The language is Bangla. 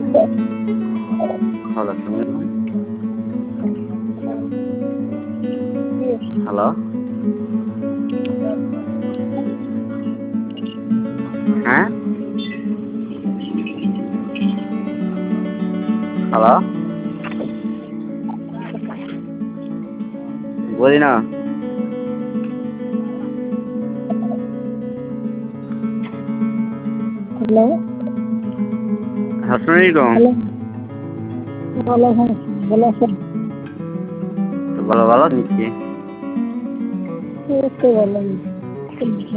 হ্যালো, শুনুন। হ্যালো, হ্যাঁ, হ্যালো, বলি না। हेलो। আসসালামু আলাইকুম। हेलो। वालेकुम बोलो सर। তো ভালো ভালো নিচ্ছি। ये तो वाला